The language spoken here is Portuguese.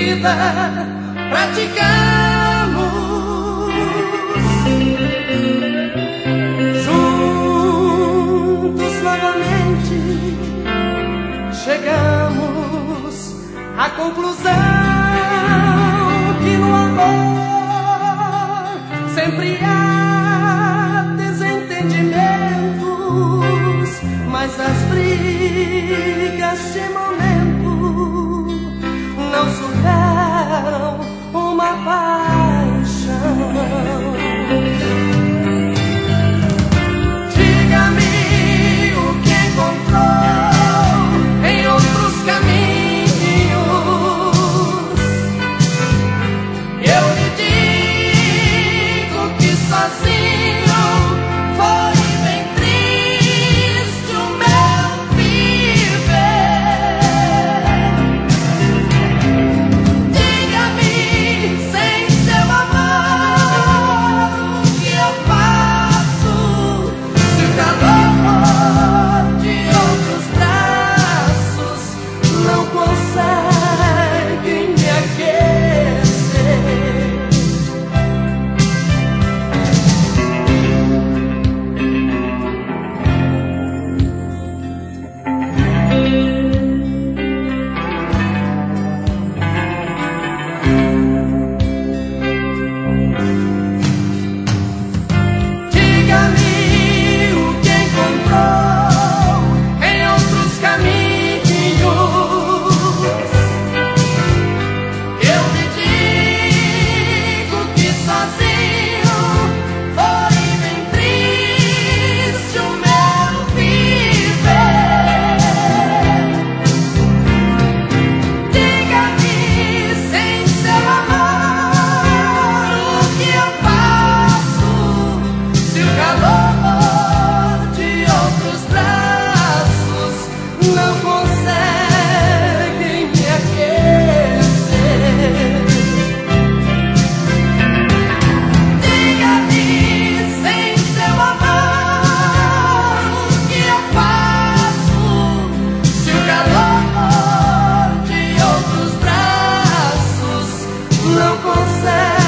vida praticamos. Juntos novamente chegamos à conclusão que no amor sempre há desentendimentos, mas as brigas de momento não superam uma paixão. Diga-me o que encontrou em outros caminhos. Eu lhe digo que sozinho foi bem triste o meu viver. Diga-me, sem seu amor, o que eu faço se o calor de outros braços não consegue me aquecer? Diga-me o que encontrou em outros caminhos. Eu lhe digo que sozinho foi bem triste o meu viver. Diga-me, sem seu amor, o que eu faço se o calor de outros braços não consegue me aquecer? Diga-me, sem seu amor, o que eu faço se o calor de outros braços não consegue